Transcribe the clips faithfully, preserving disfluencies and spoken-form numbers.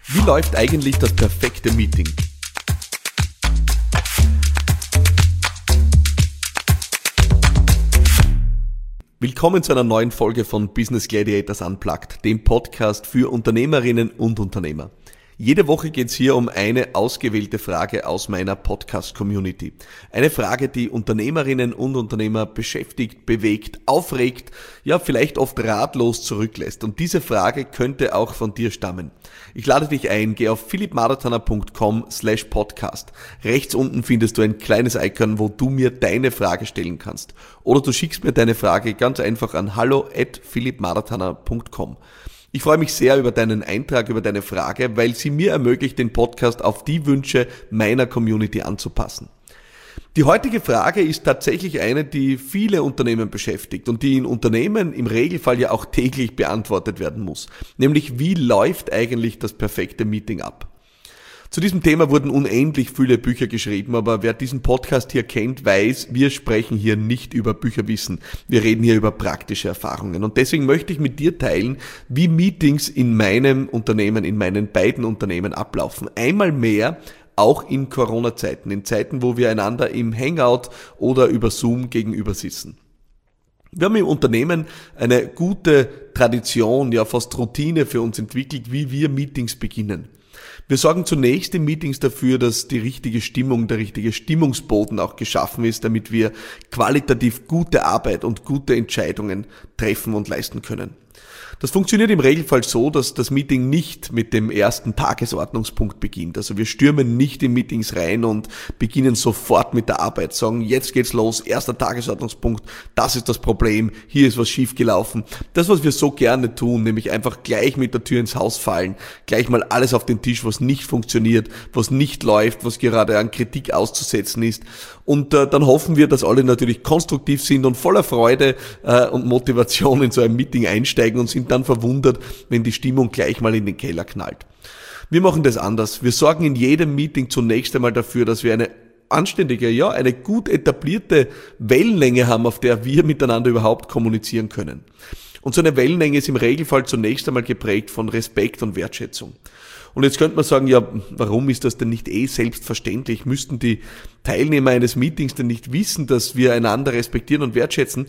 Wie läuft eigentlich das perfekte Meeting? Willkommen zu einer neuen Folge von Business Gladiators Unplugged, dem Podcast für Unternehmerinnen und Unternehmer. Jede Woche geht es hier um eine ausgewählte Frage aus meiner Podcast-Community. Eine Frage, die Unternehmerinnen und Unternehmer beschäftigt, bewegt, aufregt, ja vielleicht oft ratlos zurücklässt. Und diese Frage könnte auch von dir stammen. Ich lade dich ein, geh auf philippmarathoner punkt com slash podcast. Rechts unten findest du ein kleines Icon, wo du mir deine Frage stellen kannst. Oder du schickst mir deine Frage ganz einfach an hallo at philippmarathoner punkt com. Ich freue mich sehr über deinen Eintrag, über deine Frage, weil sie mir ermöglicht, den Podcast auf die Wünsche meiner Community anzupassen. Die heutige Frage ist tatsächlich eine, die viele Unternehmen beschäftigt und die in Unternehmen im Regelfall ja auch täglich beantwortet werden muss. Nämlich, wie läuft eigentlich das perfekte Meeting ab? Zu diesem Thema wurden unendlich viele Bücher geschrieben, aber wer diesen Podcast hier kennt, weiß, wir sprechen hier nicht über Bücherwissen. Wir reden hier über praktische Erfahrungen. Und deswegen möchte ich mit dir teilen, wie Meetings in meinem Unternehmen, in meinen beiden Unternehmen ablaufen. Einmal mehr auch in Corona-Zeiten, in Zeiten, wo wir einander im Hangout oder über Zoom gegenüber sitzen. Wir haben im Unternehmen eine gute Tradition, ja fast Routine für uns entwickelt, wie wir Meetings beginnen. Wir sorgen zunächst in Meetings dafür, dass die richtige Stimmung, der richtige Stimmungsboden auch geschaffen ist, damit wir qualitativ gute Arbeit und gute Entscheidungen treffen und leisten können. Das funktioniert im Regelfall so, dass das Meeting nicht mit dem ersten Tagesordnungspunkt beginnt. Also wir stürmen nicht in Meetings rein und beginnen sofort mit der Arbeit, sagen, jetzt geht's los, erster Tagesordnungspunkt, das ist das Problem, hier ist was schiefgelaufen. Das, was wir so gerne tun, nämlich einfach gleich mit der Tür ins Haus fallen, gleich mal alles auf den Tisch, was nicht funktioniert, was nicht läuft, was gerade an Kritik auszusetzen ist. Und äh, dann hoffen wir, dass alle natürlich konstruktiv sind und voller Freude äh, und Motivation in so ein Meeting einsteigen und sind dann verwundert, wenn die Stimmung gleich mal in den Keller knallt. Wir machen das anders. Wir sorgen in jedem Meeting zunächst einmal dafür, dass wir eine anständige, ja, eine gut etablierte Wellenlänge haben, auf der wir miteinander überhaupt kommunizieren können. Und so eine Wellenlänge ist im Regelfall zunächst einmal geprägt von Respekt und Wertschätzung. Und jetzt könnte man sagen, ja, warum ist das denn nicht eh selbstverständlich? Müssten die Teilnehmer eines Meetings denn nicht wissen, dass wir einander respektieren und wertschätzen?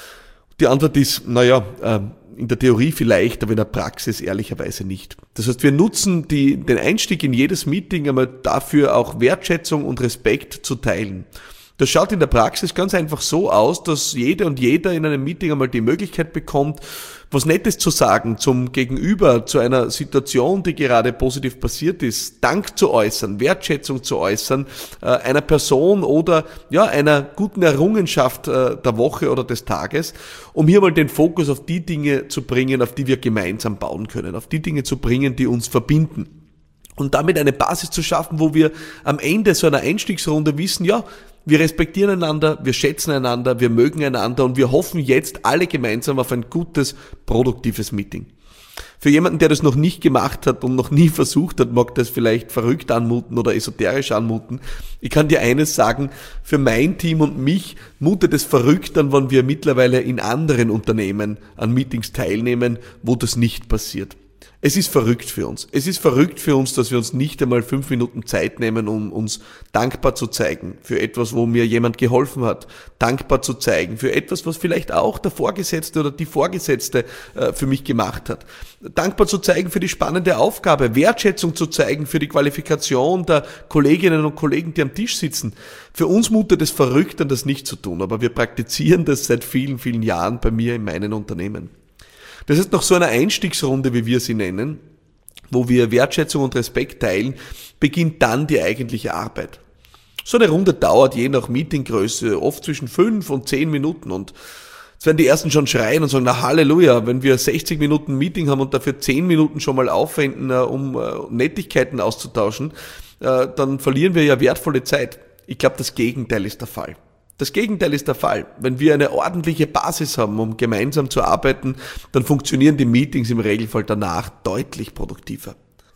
Die Antwort ist, naja, in der Theorie vielleicht, aber in der Praxis ehrlicherweise nicht. Das heißt, wir nutzen die, den Einstieg in jedes Meeting einmal dafür, auch Wertschätzung und Respekt zu teilen. Das schaut in der Praxis ganz einfach so aus, dass jede und jeder in einem Meeting einmal die Möglichkeit bekommt, was Nettes zu sagen zum Gegenüber, zu einer Situation, die gerade positiv passiert ist, Dank zu äußern, Wertschätzung zu äußern, äh, einer Person oder ja einer guten Errungenschaft äh, der Woche oder des Tages, um hier mal den Fokus auf die Dinge zu bringen, auf die wir gemeinsam bauen können, auf die Dinge zu bringen, die uns verbinden. Und damit eine Basis zu schaffen, wo wir am Ende so einer Einstiegsrunde wissen, ja, wir respektieren einander, wir schätzen einander, wir mögen einander und wir hoffen jetzt alle gemeinsam auf ein gutes, produktives Meeting. Für jemanden, der das noch nicht gemacht hat und noch nie versucht hat, mag das vielleicht verrückt anmuten oder esoterisch anmuten. Ich kann dir eines sagen, für mein Team und mich mutet es verrückt an, wenn wir mittlerweile in anderen Unternehmen an Meetings teilnehmen, wo das nicht passiert. Es ist verrückt für uns. Es ist verrückt für uns, dass wir uns nicht einmal fünf Minuten Zeit nehmen, um uns dankbar zu zeigen für etwas, wo mir jemand geholfen hat. Dankbar zu zeigen für etwas, was vielleicht auch der Vorgesetzte oder die Vorgesetzte äh, für mich gemacht hat. Dankbar zu zeigen für die spannende Aufgabe. Wertschätzung zu zeigen für die Qualifikation der Kolleginnen und Kollegen, die am Tisch sitzen. Für uns mutet es verrückt an, das nicht zu tun. Aber wir praktizieren das seit vielen, vielen Jahren bei mir in meinen Unternehmen. Das heißt, nach so einer Einstiegsrunde, wie wir sie nennen, wo wir Wertschätzung und Respekt teilen, beginnt dann die eigentliche Arbeit. So eine Runde dauert je nach Meetinggröße oft zwischen fünf und zehn Minuten und jetzt werden die Ersten schon schreien und sagen, na Halleluja, wenn wir sechzig Minuten Meeting haben und dafür zehn Minuten schon mal aufwenden, um Nettigkeiten auszutauschen, dann verlieren wir ja wertvolle Zeit. Ich glaube, das Gegenteil ist der Fall. Das Gegenteil ist der Fall. Wenn wir eine ordentliche Basis haben, um gemeinsam zu arbeiten, dann funktionieren die Meetings im Regelfall danach deutlich produktiver.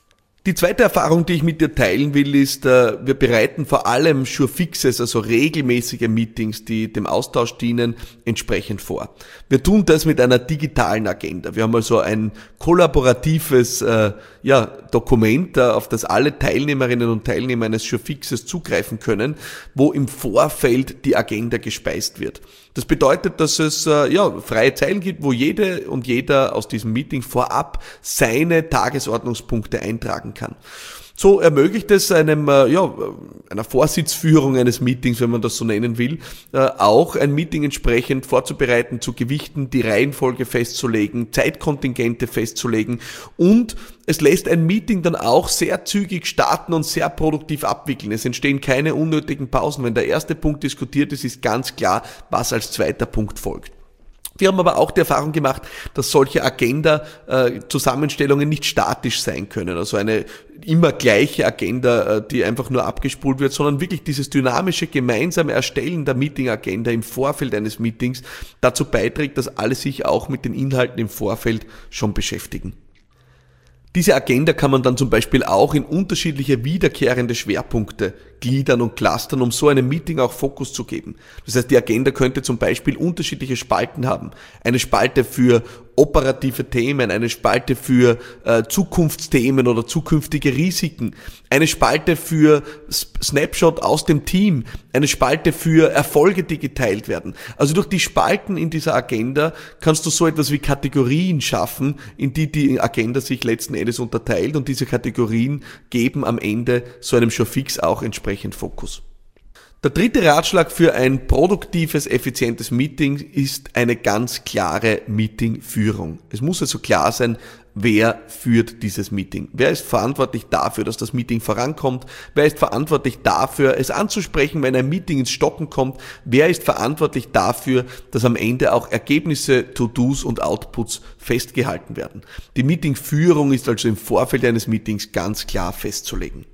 Die zweite Erfahrung, die ich mit dir teilen will, ist, wir bereiten vor allem Sure-Fixes, also regelmäßige Meetings, die dem Austausch dienen, entsprechend vor. Wir tun das mit einer digitalen Agenda. Wir haben also ein kollaboratives äh, ja, Dokument, auf das alle Teilnehmerinnen und Teilnehmer eines Sure-Fixes zugreifen können, wo im Vorfeld die Agenda gespeist wird. Das bedeutet, dass es äh, ja, freie Zeilen gibt, wo jede und jeder aus diesem Meeting vorab seine Tagesordnungspunkte eintragen kann. So ermöglicht es einem, äh, ja, einer Vorsitzführung eines Meetings, wenn man das so nennen will, äh, auch ein Meeting entsprechend vorzubereiten, zu gewichten, die Reihenfolge festzulegen, Zeitkontingente festzulegen, und es lässt ein Meeting dann auch sehr zügig starten und sehr produktiv abwickeln. Es entstehen keine unnötigen Pausen. Wenn der erste Punkt diskutiert ist, ist ganz klar, was als zweiter Punkt folgt. Wir haben aber auch die Erfahrung gemacht, dass solche Agenda-Zusammenstellungen nicht statisch sein können. Also eine immer gleiche Agenda, die einfach nur abgespult wird, sondern wirklich dieses dynamische gemeinsame Erstellen der Meeting-Agenda im Vorfeld eines Meetings dazu beiträgt, dass alle sich auch mit den Inhalten im Vorfeld schon beschäftigen. Diese Agenda kann man dann zum Beispiel auch in unterschiedliche wiederkehrende Schwerpunkte gliedern und clustern, um so einem Meeting auch Fokus zu geben. Das heißt, die Agenda könnte zum Beispiel unterschiedliche Spalten haben. Eine Spalte für operative Themen, eine Spalte für äh, Zukunftsthemen oder zukünftige Risiken, eine Spalte für Snapshot aus dem Team, eine Spalte für Erfolge, die geteilt werden. Also durch die Spalten in dieser Agenda kannst du so etwas wie Kategorien schaffen, in die die Agenda sich letzten Endes unterteilt, und diese Kategorien geben am Ende so einem Sure-Fix auch entsprechend Fokus. Der dritte Ratschlag für ein produktives, effizientes Meeting ist eine ganz klare Meetingführung. Es muss also klar sein, wer führt dieses Meeting. Wer ist verantwortlich dafür, dass das Meeting vorankommt? Wer ist verantwortlich dafür, es anzusprechen, wenn ein Meeting ins Stocken kommt? Wer ist verantwortlich dafür, dass am Ende auch Ergebnisse, To-Dos und Outputs festgehalten werden? Die Meetingführung ist also im Vorfeld eines Meetings ganz klar festzulegen.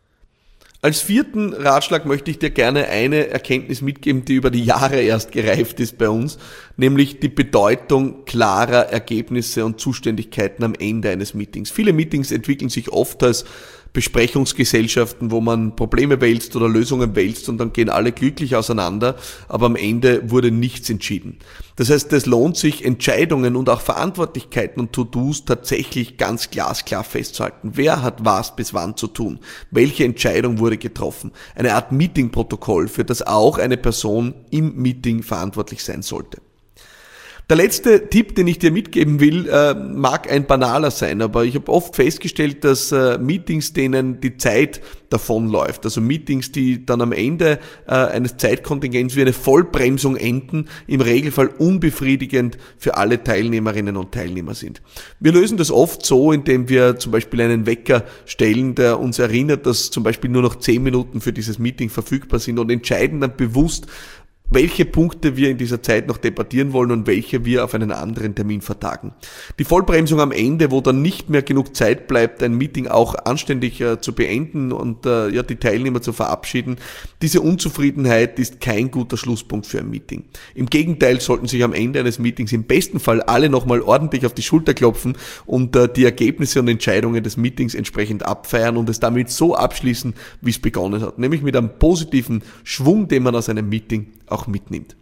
Als vierten Ratschlag möchte ich dir gerne eine Erkenntnis mitgeben, die über die Jahre erst gereift ist bei uns, nämlich die Bedeutung klarer Ergebnisse und Zuständigkeiten am Ende eines Meetings. Viele Meetings entwickeln sich oft als Besprechungsgesellschaften, wo man Probleme wälzt oder Lösungen wälzt, und dann gehen alle glücklich auseinander, aber am Ende wurde nichts entschieden. Das heißt, es lohnt sich, Entscheidungen und auch Verantwortlichkeiten und To-Dos tatsächlich ganz glasklar festzuhalten. Wer hat was bis wann zu tun? Welche Entscheidung wurde getroffen? Eine Art Meetingprotokoll, für das auch eine Person im Meeting verantwortlich sein sollte. Der letzte Tipp, den ich dir mitgeben will, äh, mag ein banaler sein, aber ich habe oft festgestellt, dass äh, Meetings, denen die Zeit davonläuft, also Meetings, die dann am Ende äh, eines Zeitkontingents wie eine Vollbremsung enden, im Regelfall unbefriedigend für alle Teilnehmerinnen und Teilnehmer sind. Wir lösen das oft so, indem wir zum Beispiel einen Wecker stellen, der uns erinnert, dass zum Beispiel nur noch zehn Minuten für dieses Meeting verfügbar sind, und entscheiden dann bewusst, welche Punkte wir in dieser Zeit noch debattieren wollen und welche wir auf einen anderen Termin vertagen. Die Vollbremsung am Ende, wo dann nicht mehr genug Zeit bleibt, ein Meeting auch anständig äh, zu beenden und äh, ja, die Teilnehmer zu verabschieden, diese Unzufriedenheit ist kein guter Schlusspunkt für ein Meeting. Im Gegenteil sollten sich am Ende eines Meetings im besten Fall alle nochmal ordentlich auf die Schulter klopfen und äh, die Ergebnisse und Entscheidungen des Meetings entsprechend abfeiern und es damit so abschließen, wie es begonnen hat, nämlich mit einem positiven Schwung, den man aus einem Meeting auch mitnimmt.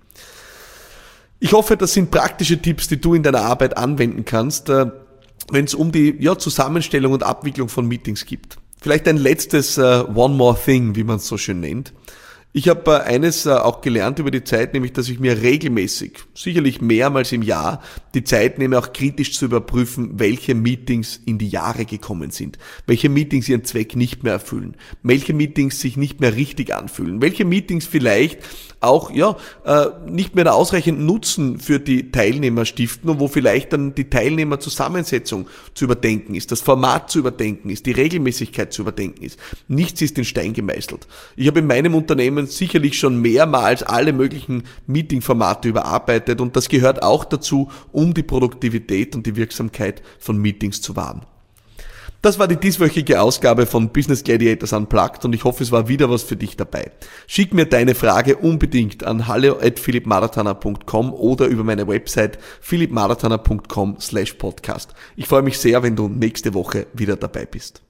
Ich hoffe, das sind praktische Tipps, die du in deiner Arbeit anwenden kannst, wenn es um die ja, Zusammenstellung und Abwicklung von Meetings geht. Vielleicht ein letztes uh, One More Thing, wie man es so schön nennt. Ich habe äh, eines äh, auch gelernt über die Zeit, nämlich, dass ich mir regelmäßig, sicherlich mehrmals im Jahr, die Zeit nehme, auch kritisch zu überprüfen, welche Meetings in die Jahre gekommen sind, welche Meetings ihren Zweck nicht mehr erfüllen, welche Meetings sich nicht mehr richtig anfühlen, welche Meetings vielleicht auch ja äh, nicht mehr ausreichend Nutzen für die Teilnehmer stiften und wo vielleicht dann die Teilnehmerzusammensetzung zu überdenken ist, das Format zu überdenken ist, die Regelmäßigkeit zu überdenken ist. Nichts ist in Stein gemeißelt. Ich habe in meinem Unternehmen sicherlich schon mehrmals alle möglichen Meeting-Formate überarbeitet, und das gehört auch dazu, um die Produktivität und die Wirksamkeit von Meetings zu wahren. Das war die dieswöchige Ausgabe von Business Gladiators Unplugged, und ich hoffe, es war wieder was für dich dabei. Schick mir deine Frage unbedingt an hallo at philipp maratana punkt com oder über meine Website philipp maratana punkt com slash podcast. Ich freue mich sehr, wenn du nächste Woche wieder dabei bist.